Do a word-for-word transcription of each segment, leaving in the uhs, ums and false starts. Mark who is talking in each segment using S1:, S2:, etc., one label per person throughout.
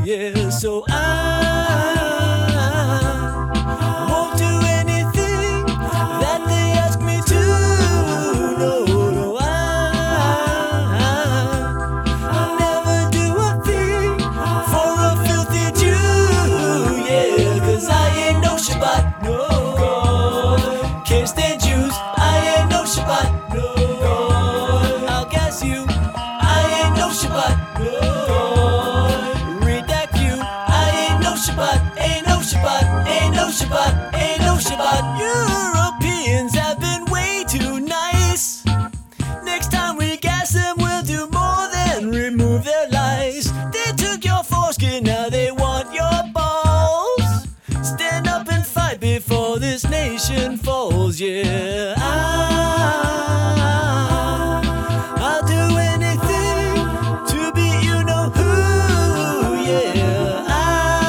S1: yeah. So I won't do anything that they ask me to. No, no, I I'll never do a thing for a filthy Jew, yeah. Cause I ain't no Shabbat, no. Can't stand Jews, I ain't no Shabbat, no. I'll gas you, I ain't no Shabbat, no. Redact you, I ain't no Shabbat, ain't no Shabbat, ain't no Shabbat, ain't no Shabbat. Europeans have been way too nice. Next time we gas them, we'll do more than remove their lies. They took your foreskin, now they want your balls. Stand up and fight before this nation falls, yeah. I, I'll do anything to be you know who, yeah. I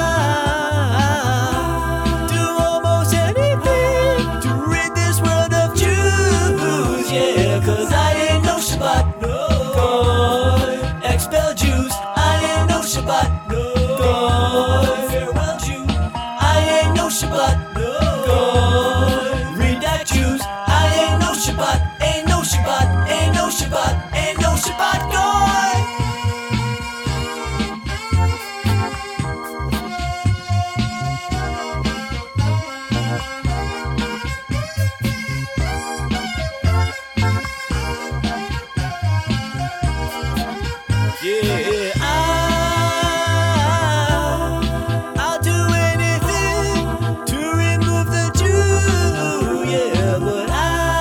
S1: do almost anything to rid this world of Jews, yeah. Cause I ain't no Shabbat, no. Expel Jews, I ain't no Shabbat, no. Farewell Jew, I ain't no Shabbat, no. Redact Jews, I ain't no Shabbat, ain't no Shabbat, ain't no Shabbat, ain't no Shabbat, God. Yeah, I, I'll do anything to remove the Jew, yeah. But I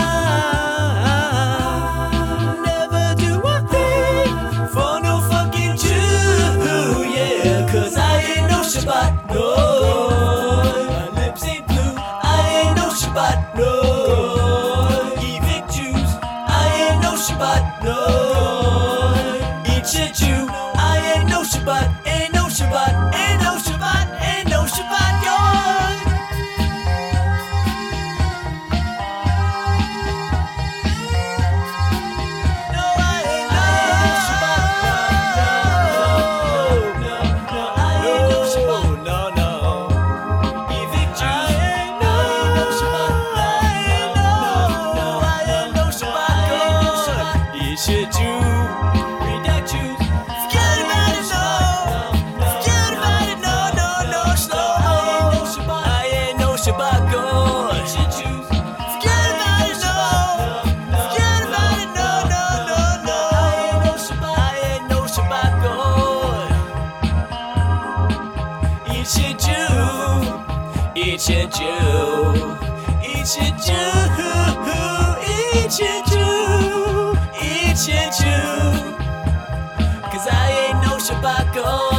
S1: never do a thing for no fucking Jew, yeah. Cause I ain't no Shabbat, no. My lips ain't blue, I ain't no Shabbat, no. Evict Jews, I ain't no Shabbat, no. Eat shit Jew, I ain't no Shabbat, ain't no Shabbat, ain't no Shabbat, ain't no Shabbat, God. No, I ain't no Shabbat, no, no, no, I ain't no Shabbat, no, no. Evict Jews, I ain't no Shabbat, I ain't no, no, I ain't no Shabbat, God. Eat shit Jew. Redact Jews, forget about it, no. Forget about it, no, no, no, slow. I ain't no Shabbat, God. Eat shit Jews, forget about it, no. Forget about it, no, no, no, no. I ain't no Shabbat, God. Eat shit Jew, eat shit Jew, eat shit Jew, eat shit Jew, eat shit Jew. Cause I ain't no Shabbat, God.